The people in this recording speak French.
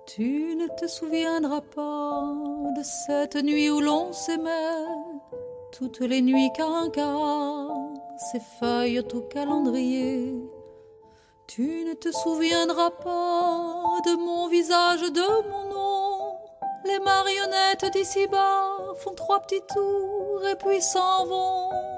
Tu ne te souviendras pas de cette nuit où l'on s'aimait, toutes les nuits quinquas, ces feuilles au calendrier. Tu ne te souviendras pas de mon visage, de mon nom. Les marionnettes d'ici-bas font 3 petits tours et puis s'en vont.